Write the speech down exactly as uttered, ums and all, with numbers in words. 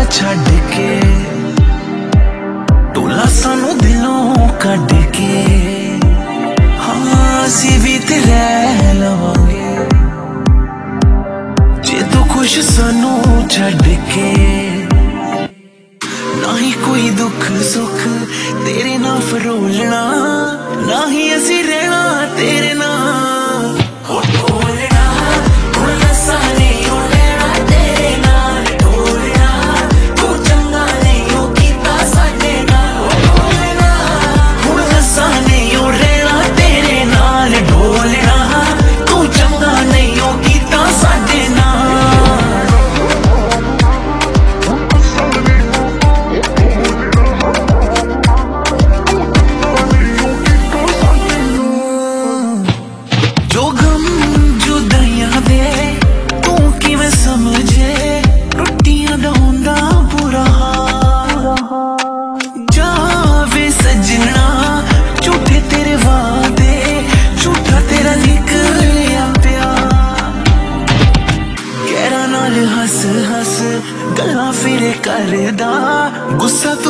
छड़ के टोला सानू दिलों कढ़ के हाँ असी भी ते रह लवांगे जे तू खुश सानू छड़ के। ना ही कोई दुख सुख तेरे ना फरोलना, ना ही असी रहना तेरे ना हस हस गल्लां फिरे करदा गुस्सा